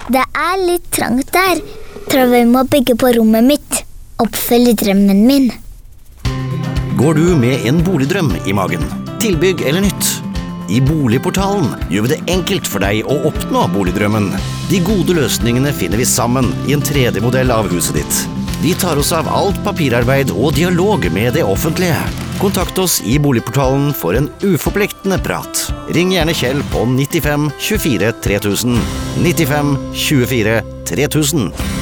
Det litt trangt der. Tror vi må bygge på rommet mitt. Oppfylle drømmen min. Går du med en boligdrøm i magen? Tilbygg eller nytt? I Boligportalen gjør vi det enkelt for deg å oppnå boligdrømmen. De gode løsningene finner vi sammen i en 3D-modell av huset ditt. Vi tar oss av alt papirarbeid og dialog med det offentlige. Kontakt oss i Boligportalen for en uforpliktende prat. Ring gjerne Kjell på 95 24 3000. 95 24 3000.